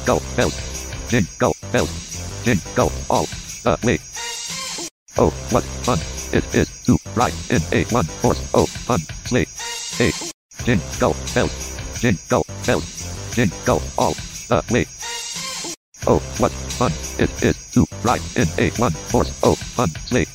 jingle bells, jingle bells, jingle all the way. Oh, what fun it is to ride in a one-horse open sleigh. Hey, jingle bells, jingle bells, jingle all the way. Oh, what fun it is to ride in a one-horse open sleigh.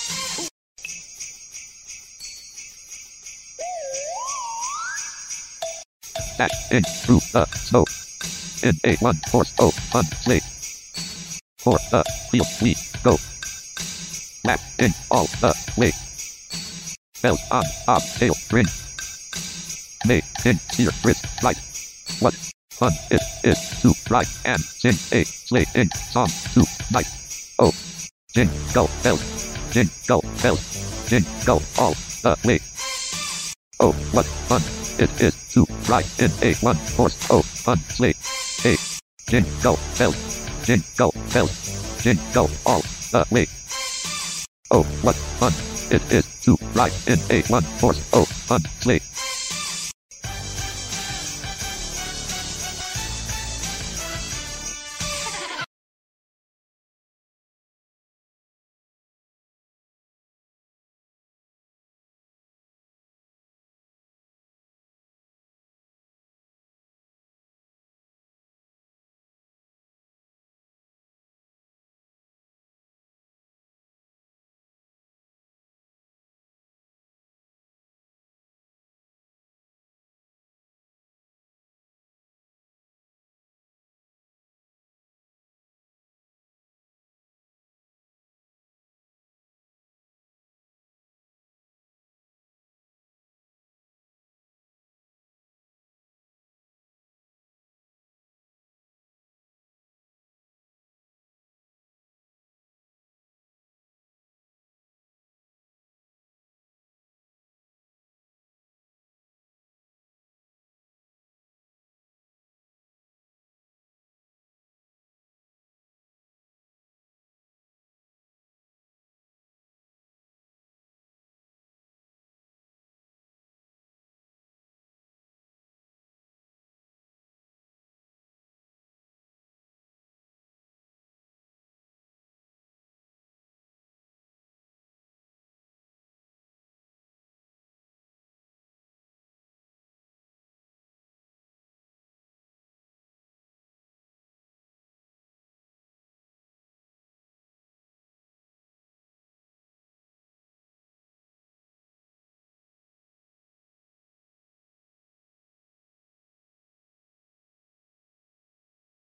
Dashing through the snow in a one-horse open sleigh. For the field we go, laughing all the way. Bells on our tail ring, making spirits bright. What fun it is to ride and sing a sleighing song tonight. Oh, jingle bells, jingle bells, jingle all the way. Oh, what fun it is to ride in a one-horse open sleigh. Hey, jingle bells, jingle bells, jingle all the way. Oh, what fun it is to ride in a one-horse open sleigh.